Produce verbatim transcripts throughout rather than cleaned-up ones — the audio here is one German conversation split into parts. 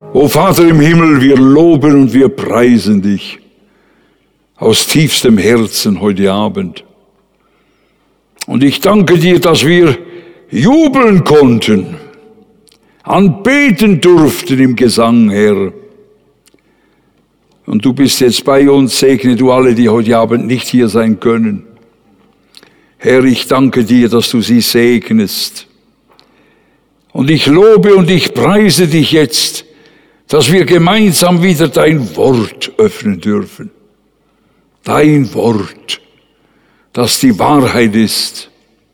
O Vater im Himmel, wir loben und wir preisen dich aus tiefstem Herzen heute Abend. Und ich danke dir, dass wir jubeln konnten, anbeten durften im Gesang, Herr. Und du bist jetzt bei uns, segne du alle, die heute Abend nicht hier sein können. Herr, ich danke dir, dass du sie segnest. Und ich lobe und ich preise dich jetzt, dass wir gemeinsam wieder dein Wort öffnen dürfen. Dein Wort, das die Wahrheit ist.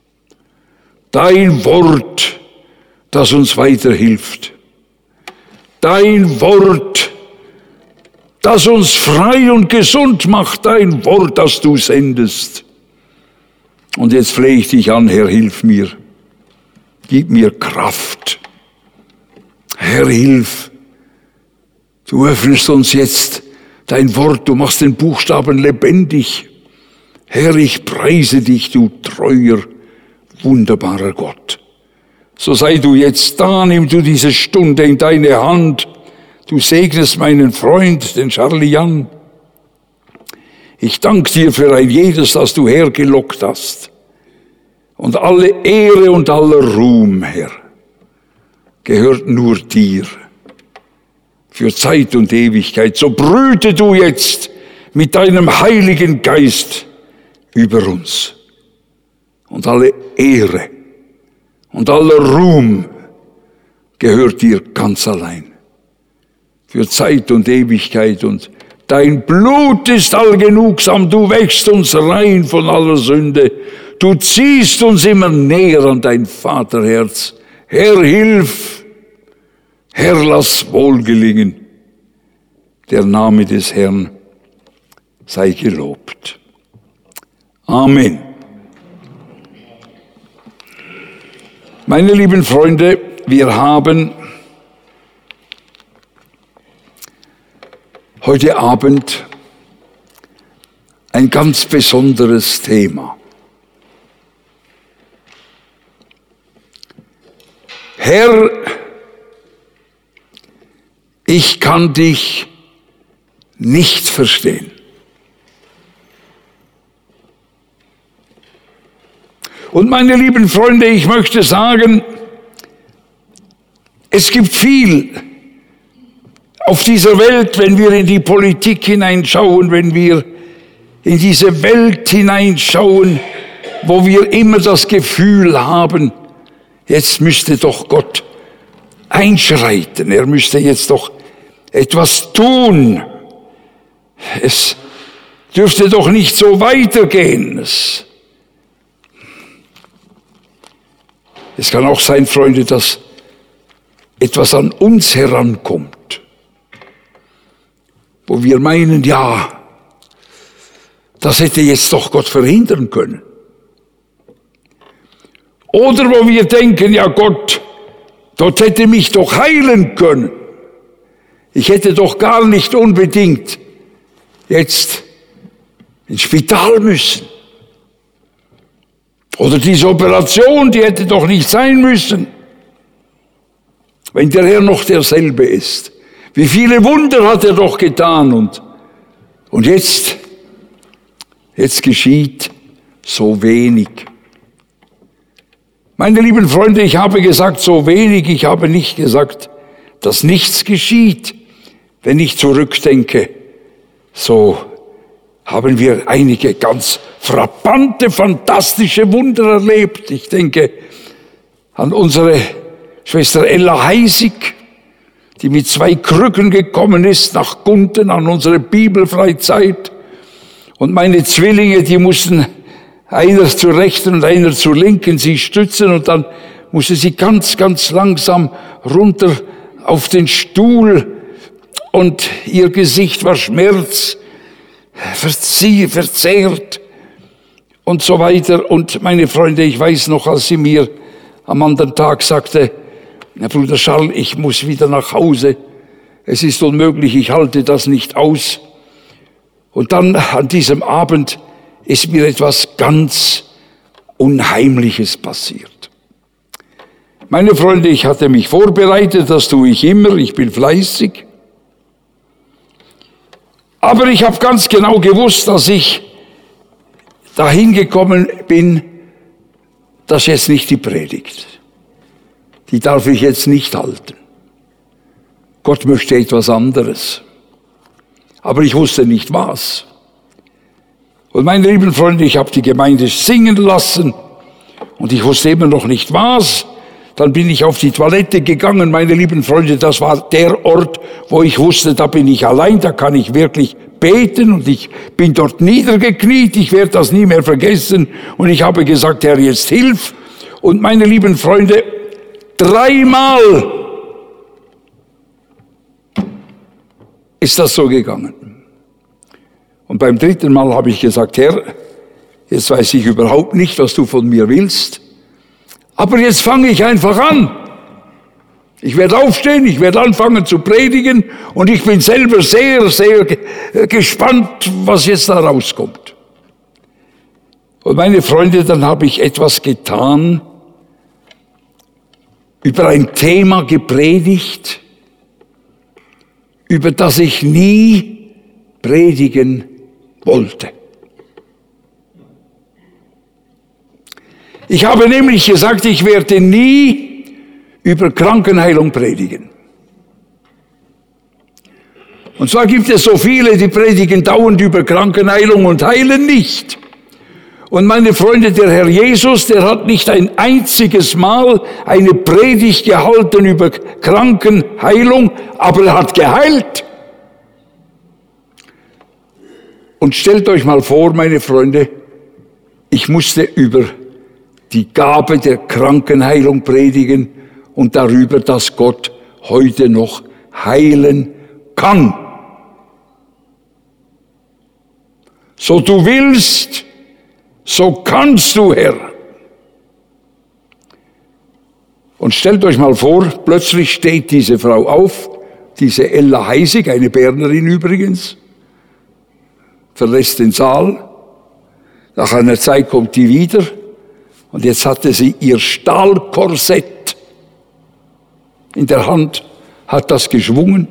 Dein Wort, das uns weiterhilft. Dein Wort, das uns frei und gesund macht. Dein Wort, das du sendest. Und jetzt flehe ich dich an, Herr, hilf mir. Gib mir Kraft. Herr, hilf. Du öffnest uns jetzt dein Wort, du machst den Buchstaben lebendig. Herr, ich preise dich, du treuer, wunderbarer Gott. So sei du jetzt da, nimm du diese Stunde in deine Hand. Du segnest meinen Freund, den Charlie Jan. Ich danke dir für ein jedes, das du hergelockt hast. Und alle Ehre und aller Ruhm, Herr, gehört nur dir. Für Zeit und Ewigkeit. So brüte du jetzt mit deinem Heiligen Geist über uns. Und alle Ehre und aller Ruhm gehört dir ganz allein. Für Zeit und Ewigkeit. Und dein Blut ist allgenugsam. Du wächst uns rein von aller Sünde. Du ziehst uns immer näher an dein Vaterherz. Herr, hilf! Herr, lass wohlgelingen. Der Name des Herrn sei gelobt. Amen. Meine lieben Freunde, wir haben heute Abend ein ganz besonderes Thema. Herr, ich kann dich nicht verstehen. Und meine lieben Freunde, ich möchte sagen, es gibt viel auf dieser Welt, wenn wir in die Politik hineinschauen, wenn wir in diese Welt hineinschauen, wo wir immer das Gefühl haben, jetzt müsste doch Gott einschreiten, er müsste jetzt doch etwas tun. Es dürfte doch nicht so weitergehen. Es, es kann auch sein, Freunde, dass etwas an uns herankommt, wo wir meinen, ja, das hätte jetzt doch Gott verhindern können. Oder wo wir denken, ja Gott, dort hätte mich doch heilen können. Ich hätte doch gar nicht unbedingt jetzt ins Spital müssen. Oder diese Operation, die hätte doch nicht sein müssen. Wenn der Herr noch derselbe ist. Wie viele Wunder hat er doch getan und, und jetzt, jetzt geschieht so wenig. Meine lieben Freunde, ich habe gesagt, so wenig, ich habe nicht gesagt, dass nichts geschieht. Wenn ich zurückdenke, so haben wir einige ganz frappante, fantastische Wunder erlebt. Ich denke an unsere Schwester Ella Heisig, die mit zwei Krücken gekommen ist nach Gunten an unsere Bibelfreizeit. Und meine Zwillinge, die mussten einer zur rechten und einer zur linken sie stützen und dann musste sie ganz, ganz langsam runter auf den Stuhl und ihr Gesicht war Schmerz, verzie- verzehrt und so weiter. Und meine Freunde, ich weiß noch, als sie mir am anderen Tag sagte, Herr Bruder Charles, ich muss wieder nach Hause. Es ist unmöglich, ich halte das nicht aus. Und dann an diesem Abend ist mir etwas ganz Unheimliches passiert. Meine Freunde, ich hatte mich vorbereitet, das tue ich immer, ich bin fleißig. Aber ich habe ganz genau gewusst, dass ich dahin gekommen bin, das ist jetzt nicht die Predigt. Die darf ich jetzt nicht halten. Gott möchte etwas anderes. Aber ich wusste nicht was. Und meine lieben Freunde, ich habe die Gemeinde singen lassen und ich wusste immer noch nicht was. Dann bin ich auf die Toilette gegangen, meine lieben Freunde, das war der Ort, wo ich wusste, da bin ich allein, da kann ich wirklich beten und ich bin dort niedergekniet, ich werde das nie mehr vergessen und ich habe gesagt, Herr, jetzt hilf. Und meine lieben Freunde, dreimal ist das so gegangen. Und beim dritten Mal habe ich gesagt, Herr, jetzt weiß ich überhaupt nicht, was du von mir willst, aber jetzt fange ich einfach an. Ich werde aufstehen, ich werde anfangen zu predigen und ich bin selber sehr, sehr gespannt, was jetzt da rauskommt. Und meine Freunde, dann habe ich etwas getan, über ein Thema gepredigt, über das ich nie predigen wollte. Ich habe nämlich gesagt, ich werde nie über Krankenheilung predigen. Und zwar gibt es so viele, die predigen dauernd über Krankenheilung und heilen nicht. Und meine Freunde, der Herr Jesus, der hat nicht ein einziges Mal eine Predigt gehalten über Krankenheilung, aber er hat geheilt. Und stellt euch mal vor, meine Freunde, ich musste über die Gabe der Krankenheilung predigen und darüber, dass Gott heute noch heilen kann. So du willst, so kannst du, Herr. Und stellt euch mal vor, plötzlich steht diese Frau auf, diese Ella Heisig, eine Bernerin übrigens, verlässt den Saal. Nach einer Zeit kommt die wieder und jetzt hatte sie ihr Stahlkorsett in der Hand, hat das geschwungen,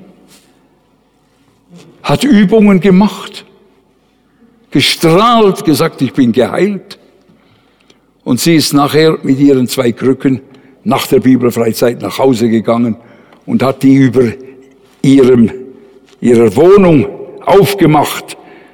hat Übungen gemacht, gestrahlt, gesagt, ich bin geheilt. Und sie ist nachher mit ihren zwei Krücken nach der Bibelfreizeit nach Hause gegangen und hat die über ihrem, ihrer Wohnung aufgemacht,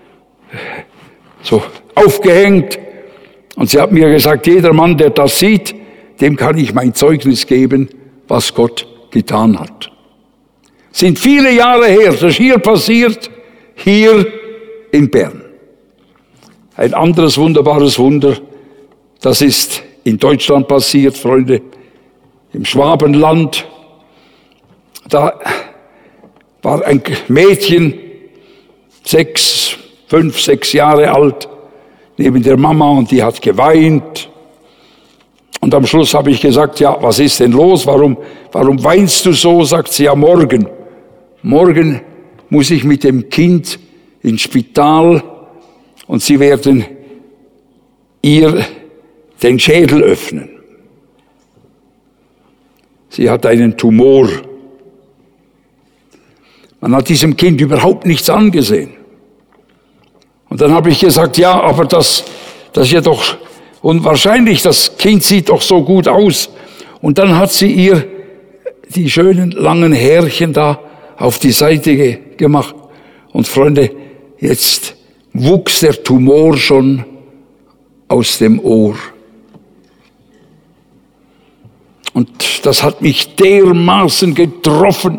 so aufgehängt. Und sie hat mir gesagt, jeder Mann, der das sieht, dem kann ich mein Zeugnis geben, was Gott getan hat. Sind viele Jahre her, das ist hier passiert, hier in Bern. Ein anderes wunderbares Wunder, das ist in Deutschland passiert, Freunde, im Schwabenland. Da war ein Mädchen, sechs, fünf, sechs Jahre alt, neben der Mama und die hat geweint. Und am Schluss habe ich gesagt, ja, was ist denn los? Warum, warum weinst du so? Sagt sie, ja, morgen. Morgen muss ich mit dem Kind ins Spital und sie werden ihr den Schädel öffnen. Sie hat einen Tumor. Man hat diesem Kind überhaupt nichts angesehen. Und dann habe ich gesagt, ja, aber das, das ist ja doch unwahrscheinlich, das Kind sieht doch so gut aus. Und dann hat sie ihr die schönen langen Härchen da auf die Seite ge- gemacht. Und Freunde, jetzt wuchs der Tumor schon aus dem Ohr. Und das hat mich dermaßen getroffen.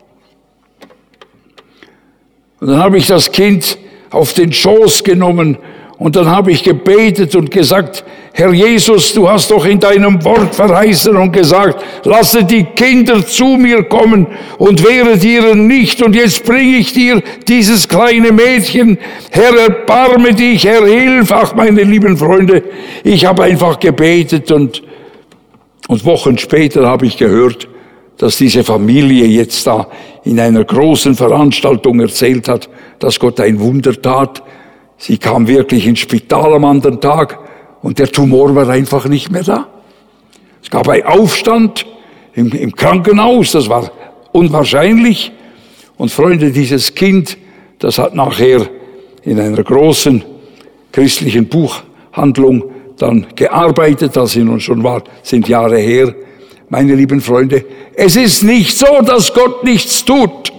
Und dann habe ich das Kind auf den Schoß genommen und dann habe ich gebetet und gesagt, Herr Jesus, du hast doch in deinem Wort verheißen und gesagt, lasse die Kinder zu mir kommen und wehre dir nicht. Und jetzt bringe ich dir dieses kleine Mädchen. Herr, erbarme dich, Herr, hilf. Ach, meine lieben Freunde, ich habe einfach gebetet und, und Wochen später habe ich gehört, dass diese Familie jetzt da in einer großen Veranstaltung erzählt hat, dass Gott ein Wunder tat. Sie kam wirklich ins Spital am anderen Tag und der Tumor war einfach nicht mehr da. Es gab einen Aufstand im, im Krankenhaus, das war unwahrscheinlich. Und Freunde, dieses Kind, das hat nachher in einer großen christlichen Buchhandlung dann gearbeitet, das sie nun schon war, sind Jahre her. Meine lieben Freunde, es ist nicht so, dass Gott nichts tut.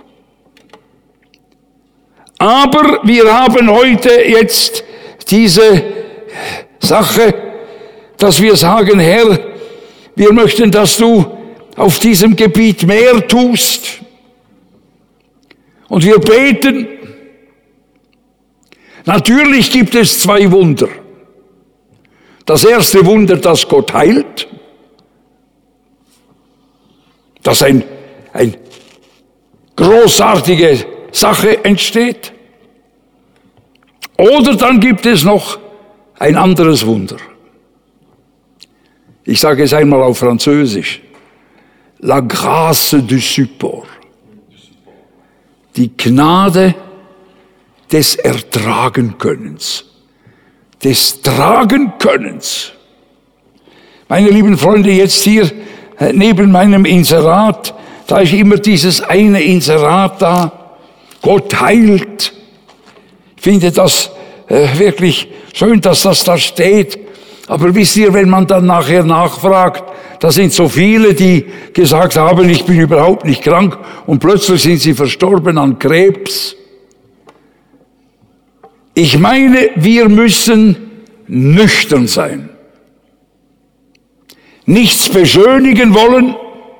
Aber wir haben heute jetzt diese Sache, dass wir sagen, Herr, wir möchten, dass du auf diesem Gebiet mehr tust. Und wir beten. Natürlich gibt es zwei Wunder. Das erste Wunder, dass Gott heilt. Dass ein, ein großartige Sache entsteht. Oder dann gibt es noch ein anderes Wunder. Ich sage es einmal auf Französisch. La grâce du support. Die Gnade des Ertragenkönnens. Des Tragenkönnens. Meine lieben Freunde, jetzt hier neben meinem Inserat, da ist immer dieses eine Inserat da. Gott heilt. Ich finde das äh, wirklich schön, dass das da steht. Aber wisst ihr, wenn man dann nachher nachfragt, da sind so viele, die gesagt haben, ich bin überhaupt nicht krank und plötzlich sind sie verstorben an Krebs. Ich meine, wir müssen nüchtern sein. Nichts beschönigen wollen,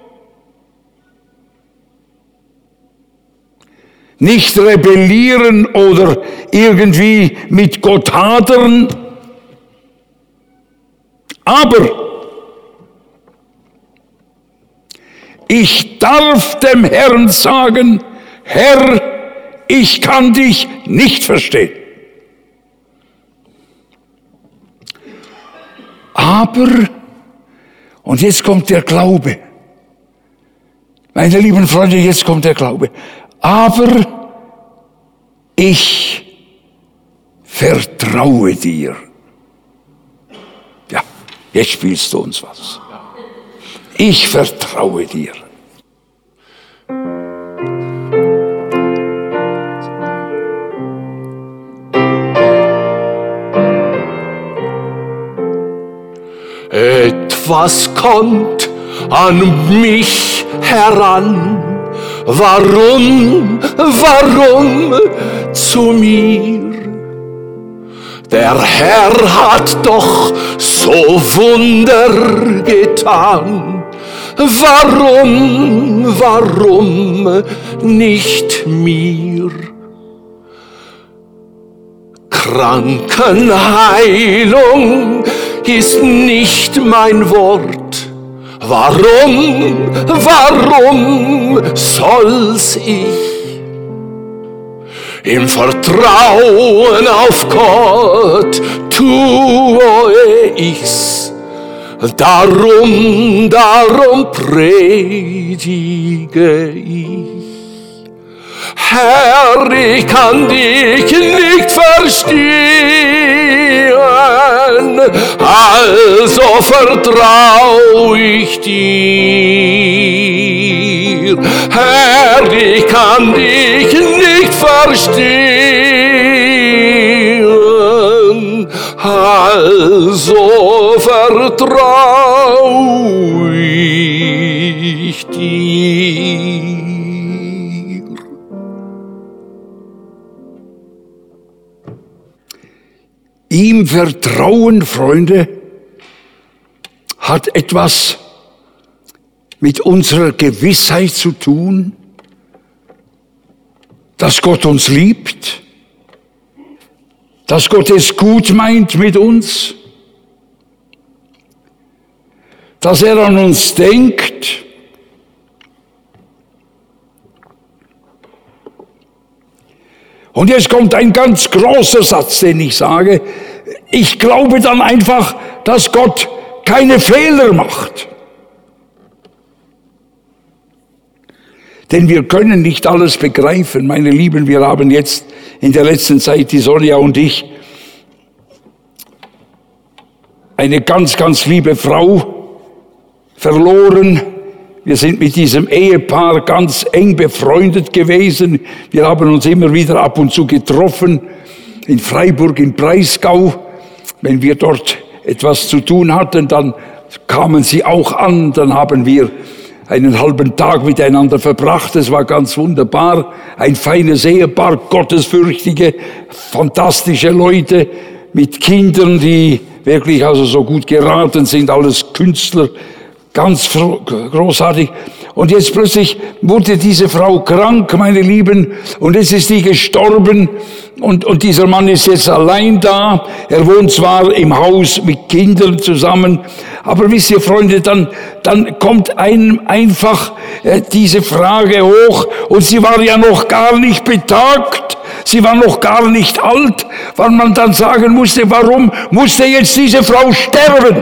nicht rebellieren oder irgendwie mit Gott hadern, aber ich darf dem Herrn sagen, Herr, ich kann dich nicht verstehen. Aber, und jetzt kommt der Glaube. Meine lieben Freunde, jetzt kommt der Glaube. Aber ich vertraue dir. Ja, jetzt spielst du uns was. Ich vertraue dir. Etwas kommt an mich heran. Warum, warum zu mir? Der Herr hat doch so Wunder getan. Warum, warum nicht mir? Krankenheilung ist nicht mein Wort. Warum, warum soll's ich im Vertrauen auf Gott tue ich's? Darum, darum predige ich. Herr, ich kann dich nicht verstehen, also vertrau ich dir. Herr, ich kann dich nicht verstehen, also vertrau ich dir. Ihm vertrauen, Freunde, hat etwas mit unserer Gewissheit zu tun, dass Gott uns liebt, dass Gott es gut meint mit uns, dass er an uns denkt. Und jetzt kommt ein ganz großer Satz, den ich sage. Ich glaube dann einfach, dass Gott keine Fehler macht. Denn wir können nicht alles begreifen. Meine Lieben, wir haben jetzt in der letzten Zeit, die Sonja und ich, eine ganz, ganz liebe Frau verloren. Wir sind mit diesem Ehepaar ganz eng befreundet gewesen. Wir haben uns immer wieder ab und zu getroffen, in Freiburg, in Breisgau. Wenn wir dort etwas zu tun hatten, dann kamen sie auch an. Dann haben wir einen halben Tag miteinander verbracht. Es war ganz wunderbar. Ein feines Ehepaar, gottesfürchtige, fantastische Leute mit Kindern, die wirklich also so gut geraten sind, alles Künstler. Ganz großartig. Und jetzt plötzlich wurde diese Frau krank, meine Lieben, und jetzt ist die gestorben. Und, und dieser Mann ist jetzt allein da. Er wohnt zwar im Haus mit Kindern zusammen, aber wisst ihr, Freunde, dann, dann kommt einem einfach äh, diese Frage hoch. Und sie war ja noch gar nicht betagt. Sie war noch gar nicht alt, weil man dann sagen musste, warum musste jetzt diese Frau sterben?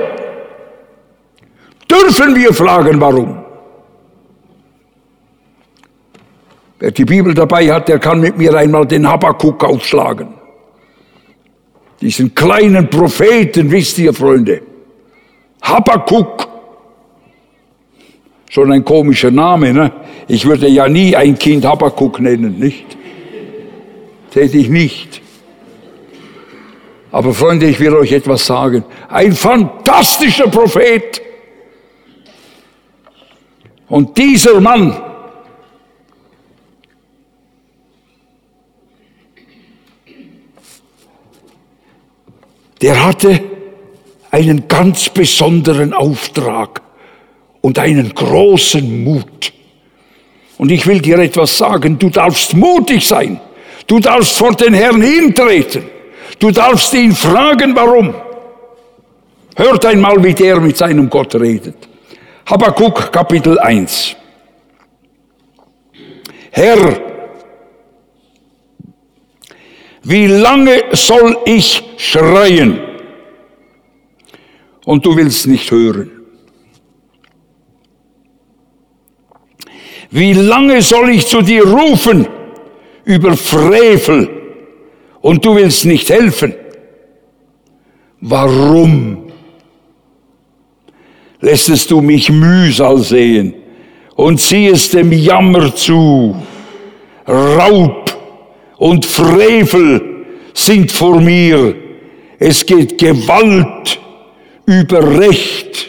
Dürfen wir fragen, warum? Wer die Bibel dabei hat, der kann mit mir einmal den Habakuk aufschlagen. Diesen kleinen Propheten, wisst ihr, Freunde. Habakuk. Schon ein komischer Name, ne? Ich würde ja nie ein Kind Habakuk nennen, nicht? Täte ich nicht. Aber Freunde, ich will euch etwas sagen. Ein fantastischer Prophet. Und dieser Mann, der hatte einen ganz besonderen Auftrag und einen großen Mut. Und ich will dir etwas sagen, du darfst mutig sein. Du darfst vor den Herrn hintreten. Du darfst ihn fragen, warum. Hört einmal, wie der mit seinem Gott redet. Habakuk, Kapitel eins. Herr, wie lange soll ich schreien? Und du willst nicht hören. Wie lange soll ich zu dir rufen über Frevel? Und du willst nicht helfen. Warum lässest du mich Mühsal sehen und ziehest dem Jammer zu? Raub und Frevel sind vor mir. Es geht Gewalt über Recht.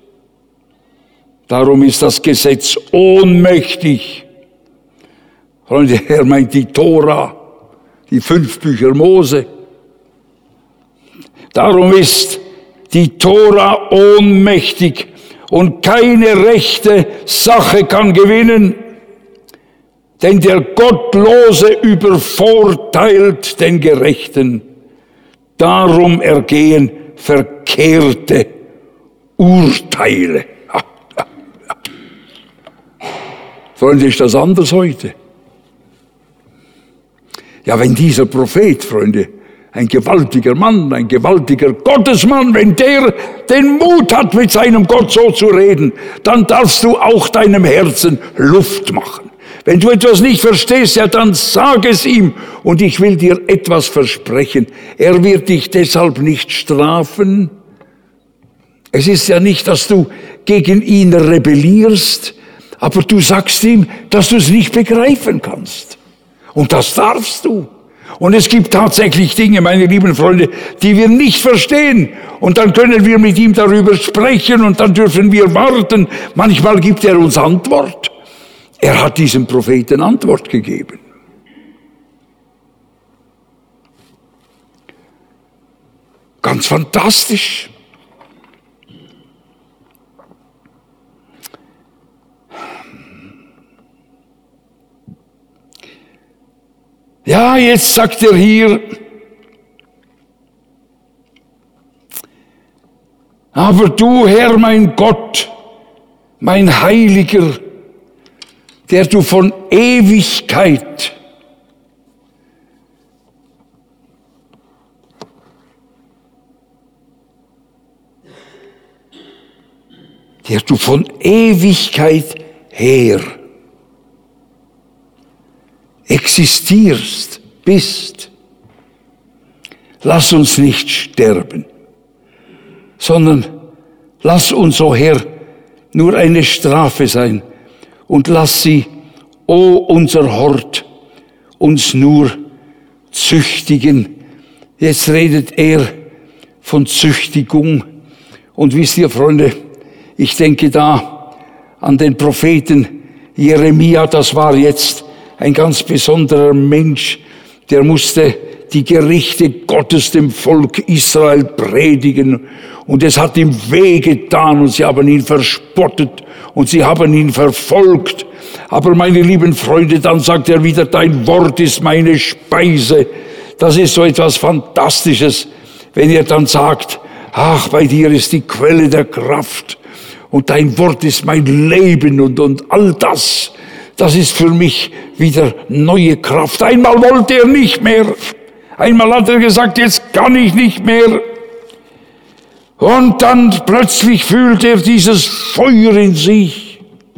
Darum ist das Gesetz ohnmächtig. Freunde, er meint die Tora, die fünf Bücher Mose. Darum ist die Tora ohnmächtig und keine rechte Sache kann gewinnen, denn der Gottlose übervorteilt den Gerechten. Darum ergehen verkehrte Urteile. Freunde, ist das anders heute? Ja, wenn dieser Prophet, Freunde, ein gewaltiger Mann, ein gewaltiger Gottesmann, wenn der den Mut hat, mit seinem Gott so zu reden, dann darfst du auch deinem Herzen Luft machen. Wenn du etwas nicht verstehst, ja, dann sag es ihm. Und ich will dir etwas versprechen. Er wird dich deshalb nicht strafen. Es ist ja nicht, dass du gegen ihn rebellierst, aber du sagst ihm, dass du es nicht begreifen kannst. Und das darfst du. Und es gibt tatsächlich Dinge, meine lieben Freunde, die wir nicht verstehen. Und dann können wir mit ihm darüber sprechen und dann dürfen wir warten. Manchmal gibt er uns Antwort. Er hat diesem Propheten Antwort gegeben. Ganz fantastisch. Ja, jetzt sagt er hier, aber du, Herr, mein Gott, mein Heiliger, der du von Ewigkeit der du von Ewigkeit her existierst, bist. Lass uns nicht sterben, sondern lass uns, o Herr, nur eine Strafe sein. Und lass sie, o unser Hort, uns nur züchtigen. Jetzt redet er von Züchtigung. Und wisst ihr, Freunde, ich denke da an den Propheten Jeremia, das war jetzt ein ganz besonderer Mensch, der musste die Gerichte Gottes dem Volk Israel predigen. Und es hat ihm wehgetan und sie haben ihn verspottet und sie haben ihn verfolgt. Aber meine lieben Freunde, dann sagt er wieder, dein Wort ist meine Speise. Das ist so etwas Fantastisches, wenn er dann sagt, ach, bei dir ist die Quelle der Kraft und dein Wort ist mein Leben und, und all das, das ist für mich wieder neue Kraft. Einmal wollte er nicht mehr. Einmal hat er gesagt, jetzt kann ich nicht mehr. Und dann plötzlich fühlt er dieses Feuer in sich.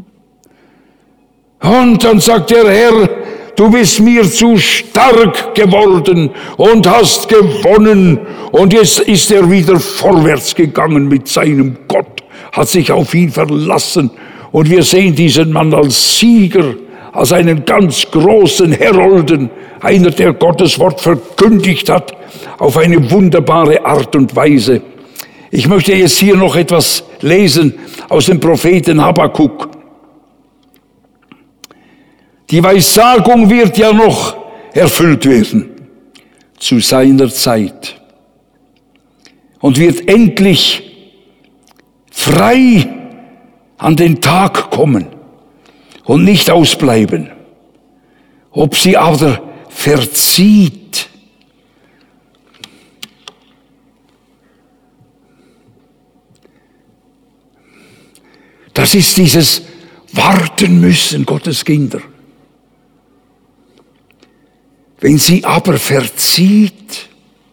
Und dann sagt der Herr, du bist mir zu stark geworden und hast gewonnen. Und jetzt ist er wieder vorwärts gegangen mit seinem Gott, hat sich auf ihn verlassen. Und wir sehen diesen Mann als Sieger, als einen ganz großen Herolden, einer, der Gottes Wort verkündigt hat, auf eine wunderbare Art und Weise. Ich möchte jetzt hier noch etwas lesen aus dem Propheten Habakuk. Die Weissagung wird ja noch erfüllt werden zu seiner Zeit und wird endlich frei an den Tag kommen und nicht ausbleiben. Ob sie aber verzieht, das ist dieses Warten müssen, Gottes Kinder. Wenn sie aber verzieht,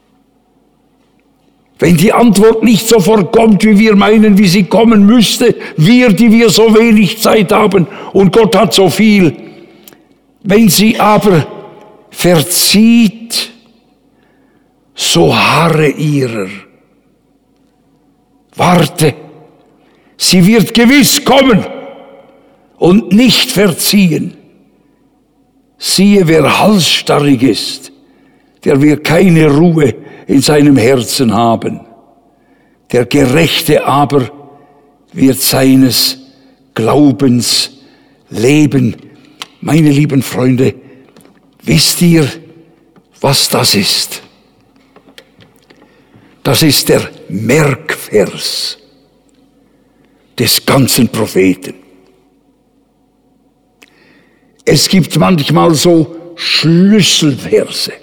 wenn die Antwort nicht sofort kommt, wie wir meinen, wie sie kommen müsste, wir, die wir so wenig Zeit haben und Gott hat so viel, wenn sie aber verzieht, so harre ihrer. Warte, sie wird gewiss kommen und nicht verziehen. Siehe, wer halsstarrig ist, der wird keine Ruhe in seinem Herzen haben. Der Gerechte aber wird seines Glaubens leben. Meine lieben Freunde, wisst ihr, was das ist? Das ist der Merkvers des ganzen Propheten. Es gibt manchmal so Schlüsselverse,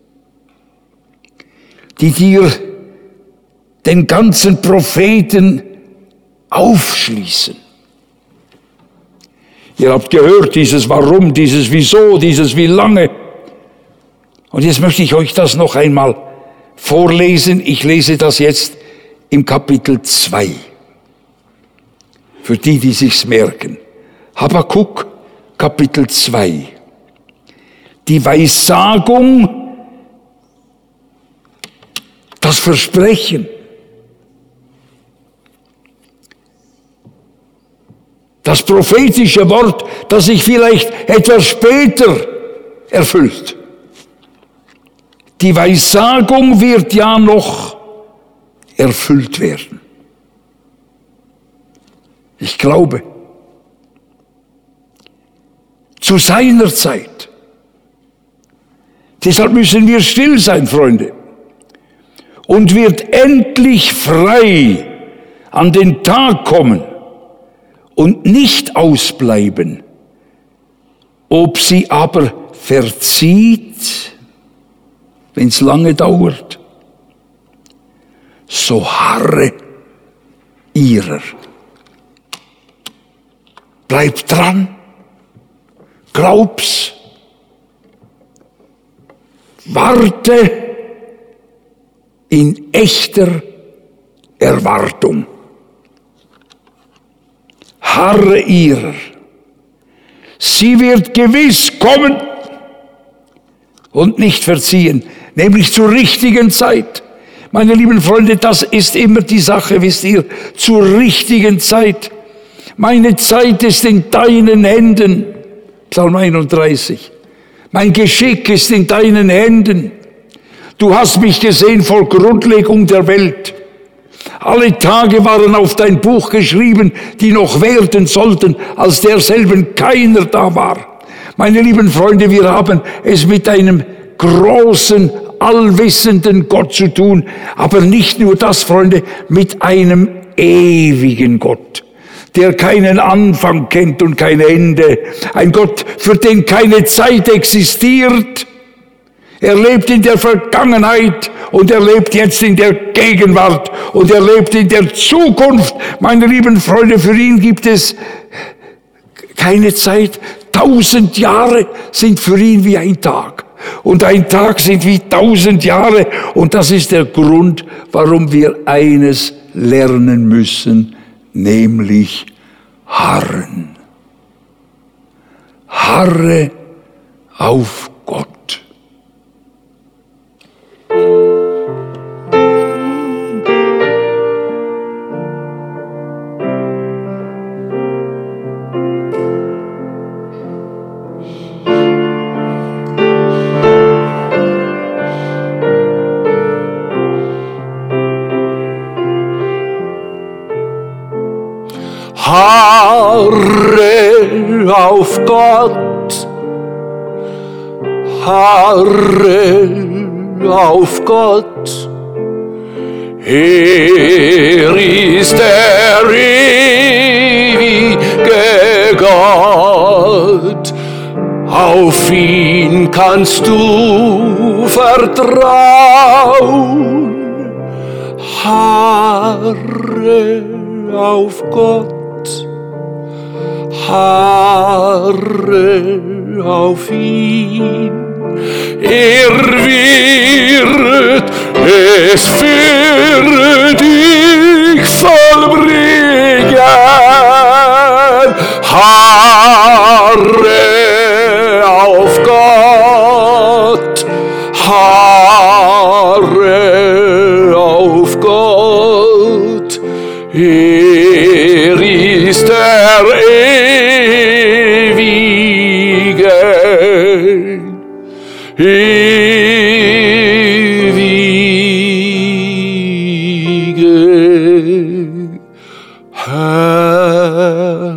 die dir den ganzen Propheten aufschließen. Ihr habt gehört, dieses Warum, dieses Wieso, dieses Wie lange. Und jetzt möchte ich euch das noch einmal vorlesen. Ich lese das jetzt im Kapitel zwei. Für die, die sich's merken. Habakuk, Kapitel zwei. Die Weissagung, das Versprechen. Das prophetische Wort, das sich vielleicht etwas später erfüllt. Die Weissagung wird ja noch erfüllt werden. Ich glaube, zu seiner Zeit. Deshalb müssen wir still sein, Freunde. Und wird endlich frei an den Tag kommen und nicht ausbleiben. Ob sie aber verzieht, wenn es lange dauert, so harre ihrer. Bleib dran, glaub's, warte in echter Erwartung. Harre ihrer. Sie wird gewiss kommen und nicht verziehen, nämlich zur richtigen Zeit. Meine lieben Freunde, das ist immer die Sache, wisst ihr, zur richtigen Zeit. Meine Zeit ist in deinen Händen. Psalm einunddreißig. Mein Geschick ist in deinen Händen. Du hast mich gesehen vor Grundlegung der Welt. Alle Tage waren auf dein Buch geschrieben, die noch werden sollten, als derselben keiner da war. Meine lieben Freunde, wir haben es mit einem großen, allwissenden Gott zu tun, aber nicht nur das, Freunde, mit einem ewigen Gott, der keinen Anfang kennt und kein Ende. Ein Gott, für den keine Zeit existiert. Er lebt in der Vergangenheit und er lebt jetzt in der Gegenwart und er lebt in der Zukunft. Meine lieben Freunde, für ihn gibt es keine Zeit. Tausend Jahre sind für ihn wie ein Tag. Und ein Tag sind wie tausend Jahre. Und das ist der Grund, warum wir eines lernen müssen, nämlich harren. Harre auf Gott. Harre auf Gott, harre auf Gott, er ist der ewige Gott, auf ihn kannst du vertrauen, harre auf Gott. Harre auf ihn, er wird es für dich vollbringen. Harre auf Gott, harre auf Gott, er ist der ewige, ewige Herr.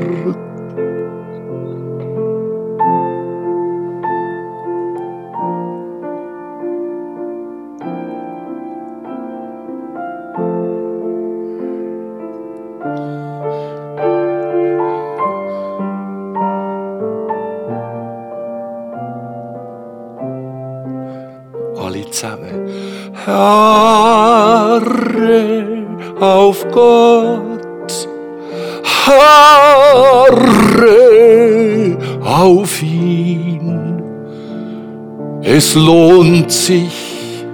Alle zusammen. Harre auf Gott, harre auf ihn. Es lohnt sich.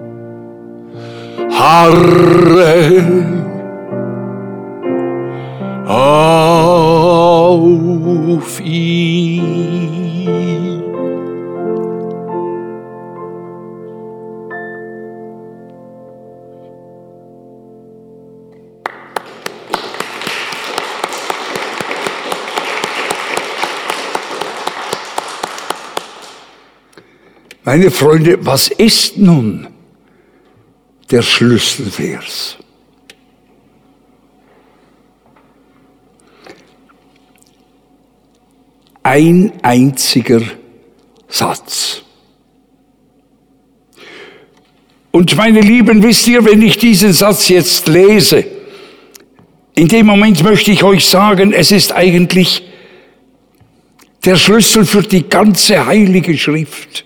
Harre auf ihn. Meine Freunde, was ist nun der Schlüsselvers? Ein einziger Satz. Und meine Lieben, wisst ihr, wenn ich diesen Satz jetzt lese, in dem Moment möchte ich euch sagen, es ist eigentlich der Schlüssel für die ganze Heilige Schrift.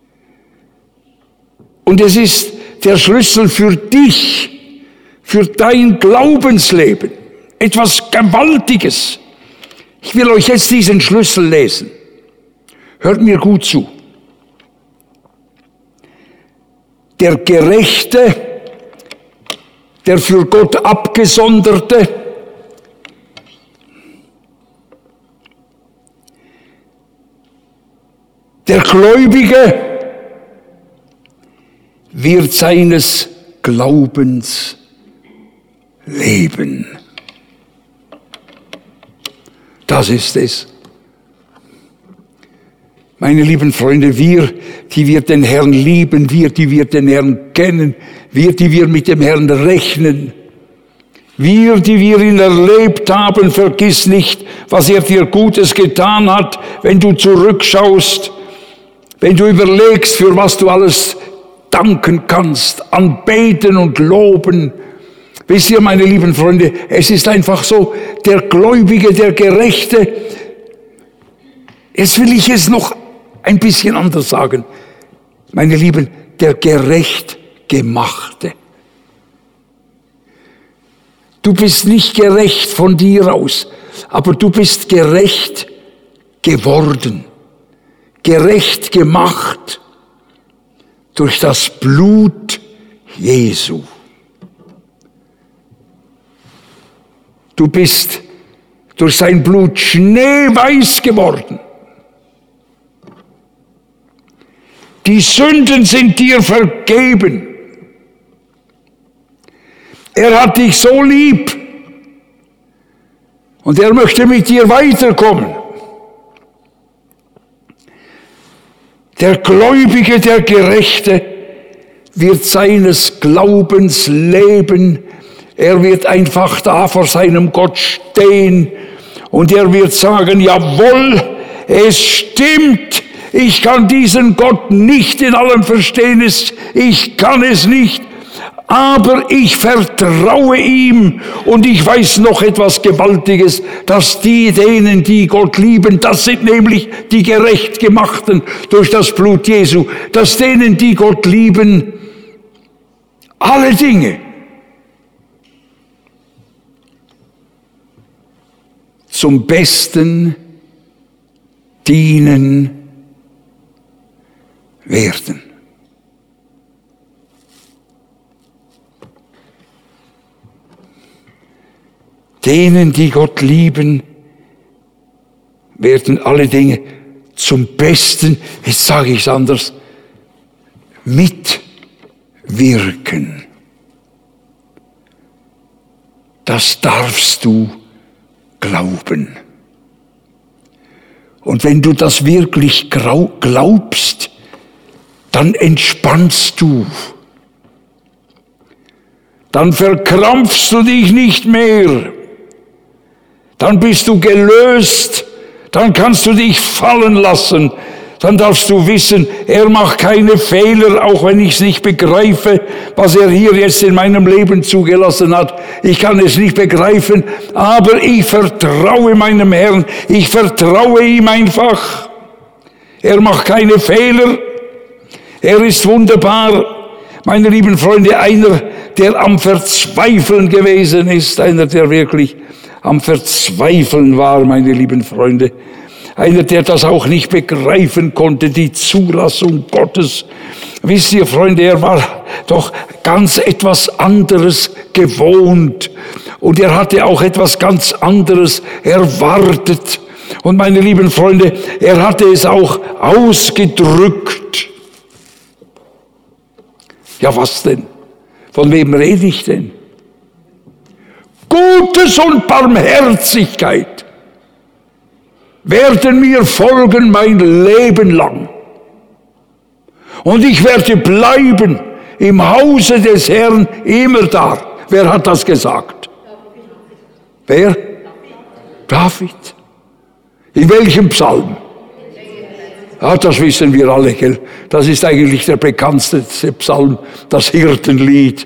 Und es ist der Schlüssel für dich, für dein Glaubensleben. Etwas Gewaltiges. Ich will euch jetzt diesen Schlüssel lesen. Hört mir gut zu. Der Gerechte, der für Gott Abgesonderte, der Gläubige wird seines Glaubens leben. Das ist es. Meine lieben Freunde, wir, die wir den Herrn lieben, wir, die wir den Herrn kennen, wir, die wir mit dem Herrn rechnen, wir, die wir ihn erlebt haben, vergiss nicht, was er dir Gutes getan hat, wenn du zurückschaust, wenn du überlegst, für was du alles danken kannst, anbeten und loben. Wisst ihr, meine lieben Freunde, es ist einfach so, der Gläubige, der Gerechte, jetzt will ich es noch ein bisschen anders sagen, meine Lieben, der gerecht Gemachte. Du bist nicht gerecht von dir aus, aber du bist gerecht geworden, gerecht gemacht durch das Blut Jesu. Du bist durch sein Blut schneeweiß geworden. Die Sünden sind dir vergeben. Er hat dich so lieb und er möchte mit dir weiterkommen. Der Gläubige, der Gerechte wird seines Glaubens leben. Er wird einfach da vor seinem Gott stehen und er wird sagen, jawohl, es stimmt, ich kann diesen Gott nicht in allem verstehen, ich kann es nicht, aber ich vertraue ihm und ich weiß noch etwas Gewaltiges, dass die, denen, die Gott lieben, das sind nämlich die Gerechtgemachten durch das Blut Jesu, dass denen, die Gott lieben, alle Dinge zum Besten dienen werden. Denen, die Gott lieben, werden alle Dinge zum Besten, jetzt sage ich es anders, mitwirken. Das darfst du glauben. Und wenn du das wirklich glaubst, dann entspannst du. Dann verkrampfst du dich nicht mehr. Dann bist du gelöst. Dann kannst du dich fallen lassen. Dann darfst du wissen, er macht keine Fehler, auch wenn ich es nicht begreife, was er hier jetzt in meinem Leben zugelassen hat. Ich kann es nicht begreifen, aber ich vertraue meinem Herrn. Ich vertraue ihm einfach. Er macht keine Fehler. Er ist wunderbar. Meine lieben Freunde, einer, der am Verzweifeln gewesen ist, einer, der wirklich am Verzweifeln war, meine lieben Freunde. Einer, der das auch nicht begreifen konnte, die Zulassung Gottes. Wisst ihr, Freunde, er war doch ganz etwas anderes gewohnt. Und er hatte auch etwas ganz anderes erwartet. Und meine lieben Freunde, er hatte es auch ausgedrückt. Ja, was denn? Von wem rede ich denn? Gutes und Barmherzigkeit werden mir folgen mein Leben lang. Und ich werde bleiben im Hause des Herrn immer da. Wer hat das gesagt? Wer? David. In welchem Psalm? Ja, das wissen wir alle, gell? Das ist eigentlich der bekannteste Psalm, das Hirtenlied.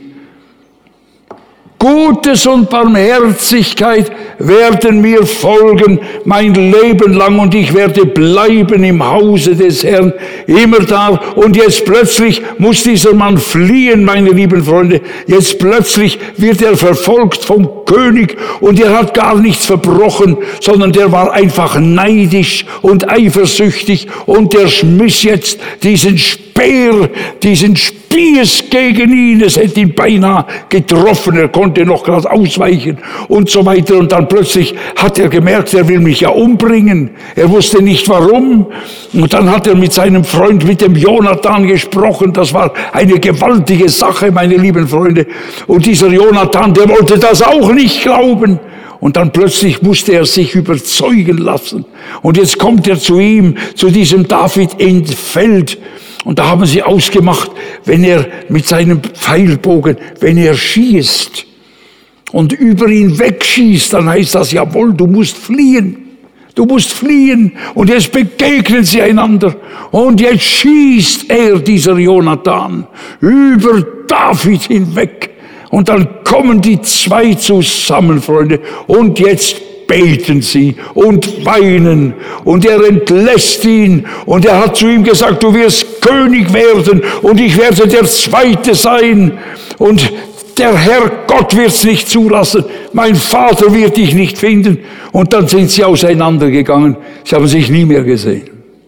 Gutes und Barmherzigkeit werden mir folgen mein Leben lang und ich werde bleiben im Hause des Herrn, immer da. Und jetzt plötzlich muss dieser Mann fliehen, meine lieben Freunde. Jetzt plötzlich wird er verfolgt vom König und er hat gar nichts verbrochen, sondern der war einfach neidisch und eifersüchtig und der schmiss jetzt diesen Speer, diesen Spieß gegen ihn. Es hätte ihn beinahe getroffen, er konnte noch gerade ausweichen und so weiter. Und dann plötzlich hat er gemerkt, er will mich ja umbringen. Er wusste nicht warum. Und dann hat er mit seinem Freund, mit dem Jonathan gesprochen. Das war eine gewaltige Sache, meine lieben Freunde. Und dieser Jonathan, der wollte das auch nicht glauben. Und dann plötzlich musste er sich überzeugen lassen. Und jetzt kommt er zu ihm, zu diesem David ins Feld. Und da haben sie ausgemacht, wenn er mit seinem Pfeilbogen, wenn er schießt und über ihn wegschießt, dann heißt das, jawohl, du musst fliehen. Du musst fliehen. Und jetzt begegnen sie einander. Und jetzt schießt er, dieser Jonathan, über David hinweg. Und dann kommen die zwei zusammen, Freunde. Und jetzt beten sie und weinen. Und er entlässt ihn. Und er hat zu ihm gesagt, du wirst König werden. Und ich werde der Zweite sein. Und der Herr Gott wird es nicht zulassen. Mein Vater wird dich nicht finden. Und dann sind sie auseinandergegangen. Sie haben sich nie mehr gesehen.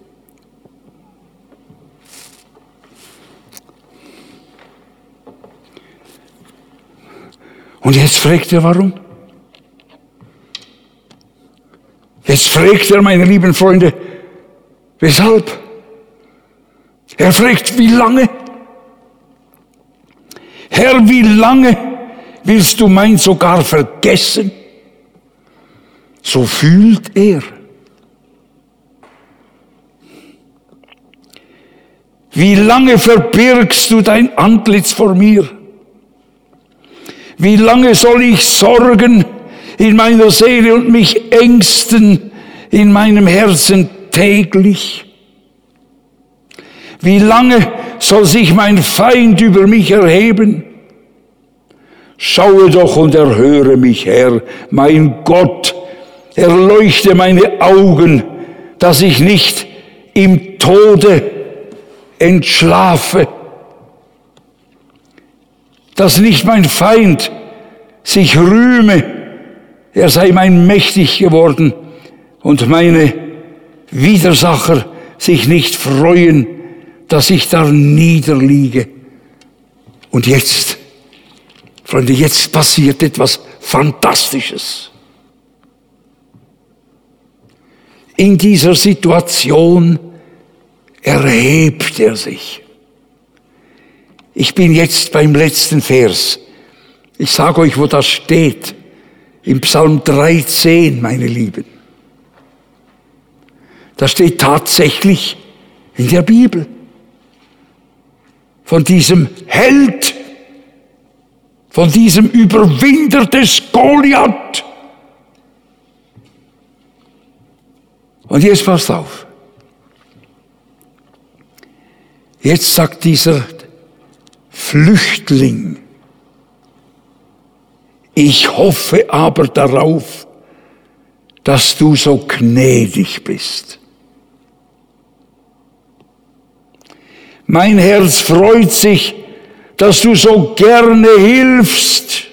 Und jetzt fragt er, warum? Jetzt fragt er, meine lieben Freunde, weshalb? Er fragt, wie lange? Herr, wie lange willst du mein sogar vergessen? So fühlt er. Wie lange verbirgst du dein Antlitz vor mir? Wie lange soll ich sorgen in meiner Seele und mich ängsten in meinem Herzen täglich? Wie lange soll sich mein Feind über mich erheben? Schaue doch und erhöre mich, Herr, mein Gott, erleuchte meine Augen, dass ich nicht im Tode entschlafe, dass nicht mein Feind sich rühme, er sei mein mächtig geworden und meine Widersacher sich nicht freuen, dass ich da niederliege. Und jetzt, Freunde, jetzt passiert etwas Fantastisches. In dieser Situation erhebt er sich. Ich bin jetzt beim letzten Vers. Ich sage euch, wo das steht. Im Psalm dreizehn, meine Lieben. Das steht tatsächlich in der Bibel. Von diesem Held, von diesem Überwinder des Goliath. Und jetzt passt auf. Jetzt sagt dieser Flüchtling, ich hoffe aber darauf, dass du so gnädig bist. Mein Herz freut sich, dass du so gerne hilfst.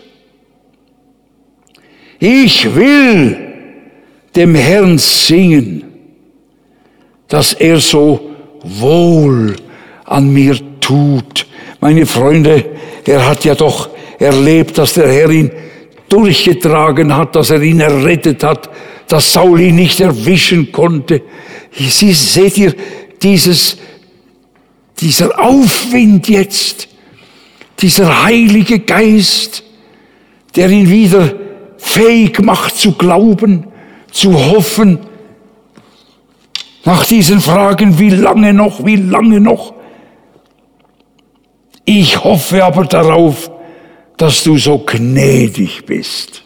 Ich will dem Herrn singen, dass er so wohl an mir tut. Meine Freunde, er hat ja doch erlebt, dass der Herr ihn durchgetragen hat, dass er ihn errettet hat, dass Saul ihn nicht erwischen konnte. Sie, seht ihr, dieses, dieser Aufwind jetzt, dieser Heilige Geist, der ihn wieder fähig macht zu glauben, zu hoffen, nach diesen Fragen, wie lange noch, wie lange noch. Ich hoffe aber darauf, dass du so gnädig bist.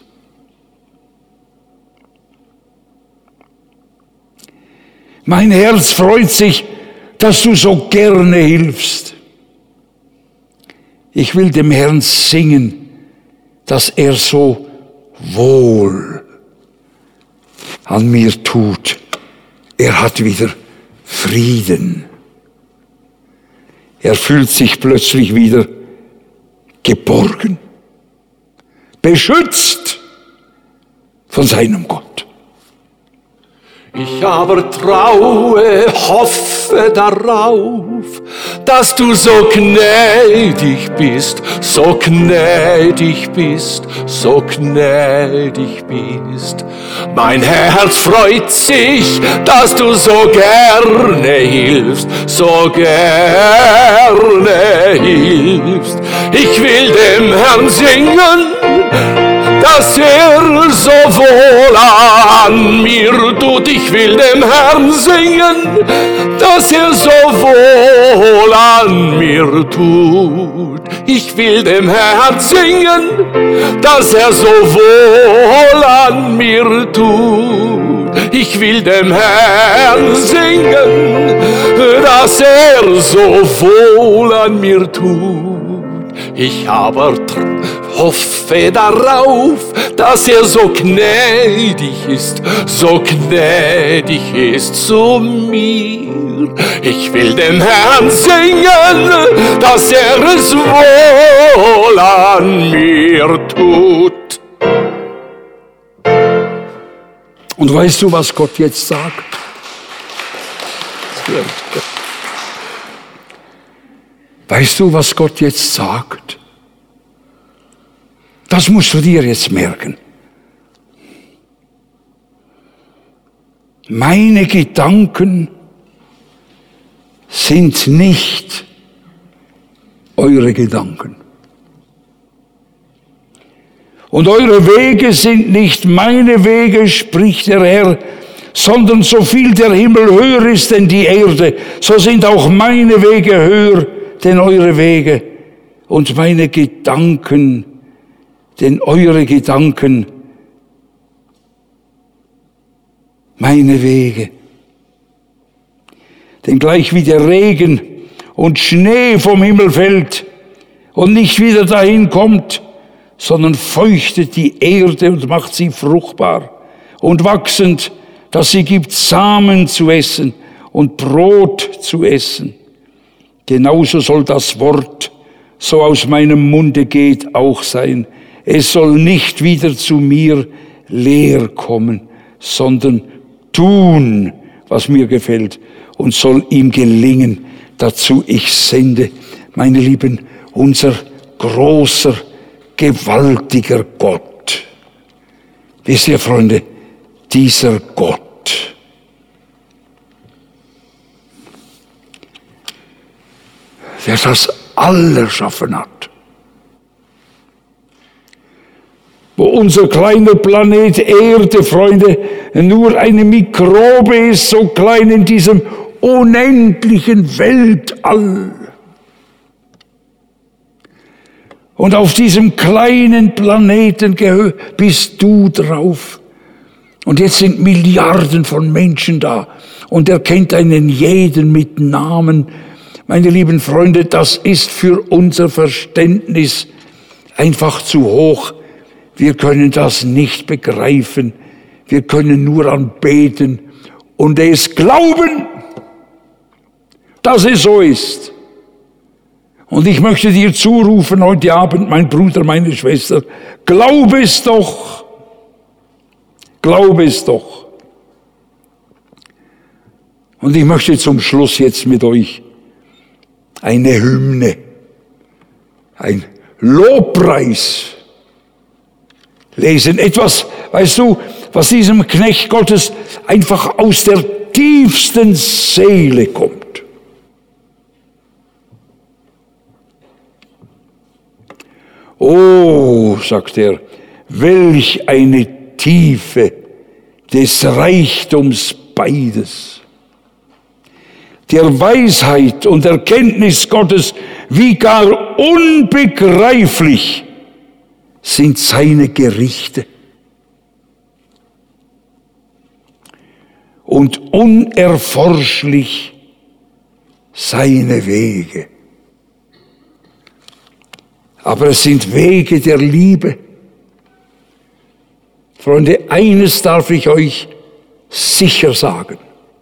Mein Herz freut sich, dass du so gerne hilfst. Ich will dem Herrn singen, dass er so wohl an mir tut. Er hat wieder Frieden. Er fühlt sich plötzlich wieder geborgen, beschützt von seinem Gott. Ich aber traue, hoffe darauf, dass du so gnädig bist, so gnädig bist, so gnädig bist. Mein Herz freut sich, dass du so gerne hilfst, so gerne hilfst. Ich will dem Herrn singen, dass er so wohl an mir tut. Ich will dem Herrn singen, dass er so wohl an mir tut. Ich will dem Herrn singen, dass er so wohl an mir tut. Ich will dem Herrn singen, dass er so wohl an mir tut. Ich aber hoffe darauf, dass er so gnädig ist, so gnädig ist zu mir. Ich will dem Herrn singen, dass er es wohl an mir tut. Und weißt du, was Gott jetzt sagt? Weißt du, was Gott jetzt sagt? Das musst du dir jetzt merken. Meine Gedanken sind nicht eure Gedanken. Und eure Wege sind nicht meine Wege, spricht der Herr, sondern so viel der Himmel höher ist denn die Erde, so sind auch meine Wege höher denn eure Wege und meine Gedanken, denn eure Gedanken, meine Wege. Denn gleich wie der Regen und Schnee vom Himmel fällt und nicht wieder dahin kommt, sondern feuchtet die Erde und macht sie fruchtbar und wachsend, dass sie gibt Samen zu essen und Brot zu essen. Genauso soll das Wort, so aus meinem Munde geht, auch sein. Es soll nicht wieder zu mir leer kommen, sondern tun, was mir gefällt, und soll ihm gelingen, dazu ich sende. Meine Lieben, unser großer, gewaltiger Gott. Wisst ihr, Freunde, dieser Gott, der das alles erschaffen hat, wo unser kleiner Planet Erde, Freunde, nur eine Mikrobe ist, so klein in diesem unendlichen Weltall. Und auf diesem kleinen Planeten bist du drauf. Und jetzt sind Milliarden von Menschen da. Und er kennt einen jeden mit Namen. Meine lieben Freunde, das ist für unser Verständnis einfach zu hoch. Wir können das nicht begreifen. Wir können nur anbeten und es glauben, dass es so ist. Und ich möchte dir zurufen heute Abend, mein Bruder, meine Schwester, glaube es doch. Glaube es doch. Und ich möchte zum Schluss jetzt mit euch eine Hymne, ein Lobpreis lesen. Etwas, weißt du, was diesem Knecht Gottes einfach aus der tiefsten Seele kommt. Oh, sagt er, welch eine Tiefe des Reichtums beides. Der Weisheit und Erkenntnis Gottes, wie gar unbegreiflich sind seine Gerichte. Und unerforschlich seine Wege. Aber es sind Wege der Liebe. Freunde, eines darf ich euch sicher sagen.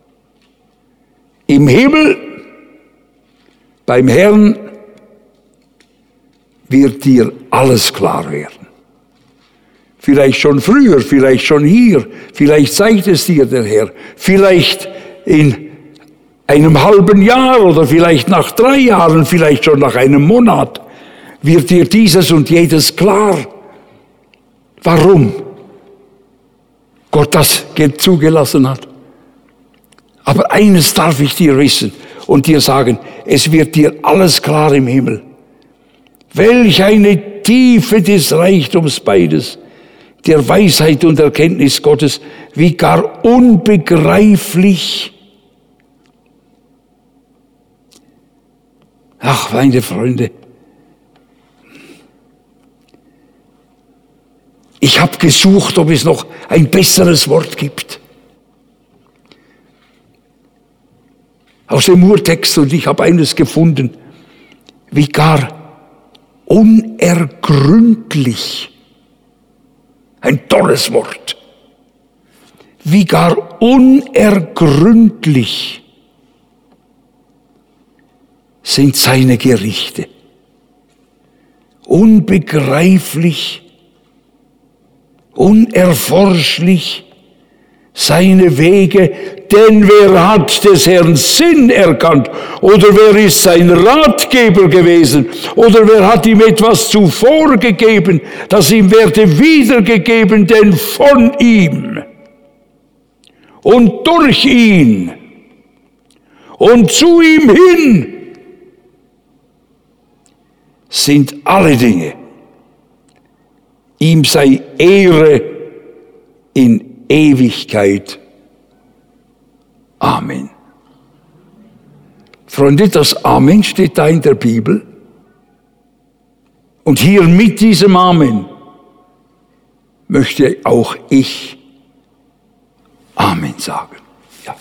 Im Himmel, beim Herrn, wird dir alles klar werden. Vielleicht schon früher, vielleicht schon hier, vielleicht zeigt es dir der Herr, vielleicht in einem halben Jahr oder vielleicht nach drei Jahren, vielleicht schon nach einem Monat, wird dir dieses und jedes klar. Warum Gott das zugelassen hat. Aber eines darf ich dir wissen und dir sagen, es wird dir alles klar im Himmel. Welch eine Tiefe des Reichtums beides. der Weisheit und Erkenntnis Gottes, wie gar unbegreiflich. Ach, meine Freunde, ich habe gesucht, ob es noch ein besseres Wort gibt. Aus dem Urtext, und ich habe eines gefunden, wie gar unergründlich. Ein tolles Wort. Wie gar unergründlich sind seine Gerichte. Unbegreiflich, unerforschlich seine Wege, denn wer hat des Herrn Sinn erkannt? Oder wer ist sein Ratgeber gewesen? Oder wer hat ihm etwas zuvor gegeben, das ihm werde wiedergegeben, denn von ihm und durch ihn und zu ihm hin sind alle Dinge. Ihm sei Ehre in Ewigkeit. Amen. Freunde, das Amen steht da in der Bibel. Und hier mit diesem Amen möchte auch ich Amen sagen. Ja.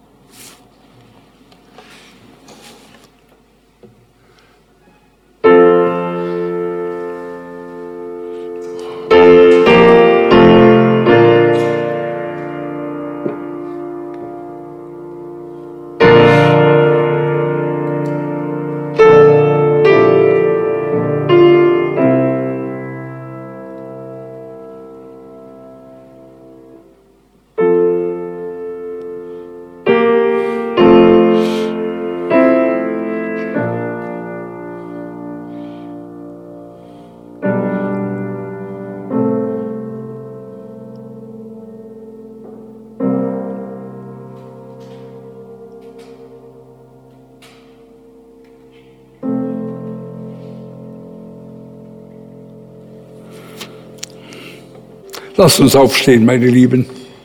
Lasst uns aufstehen, meine Lieben.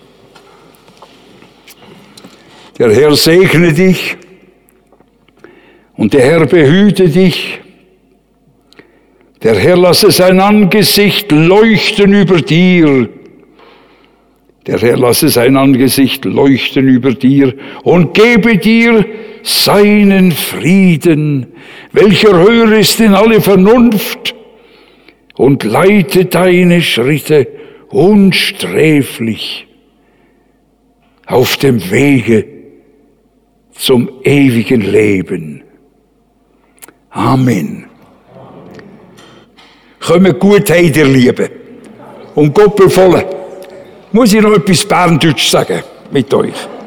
Der Herr segne dich und der Herr behüte dich. Der Herr lasse sein Angesicht leuchten über dir. Der Herr lasse sein Angesicht leuchten über dir und gebe dir seinen Frieden, welcher höher ist in alle Vernunft, und leite deine Schritte unsträflich auf dem Wege zum ewigen Leben. Amen. Kommt gut heim, ihr Lieben. Und Gott befohlen. Muss ich noch etwas Berndeutsch sagen mit euch?